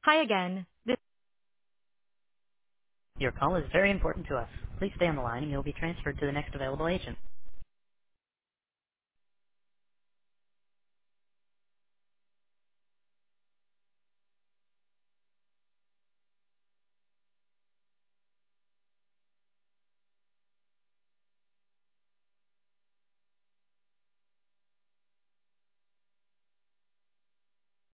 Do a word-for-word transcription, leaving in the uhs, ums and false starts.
Hi again. This Your call is very important to us. Please stay on the line and you'll be transferred to the next available agent.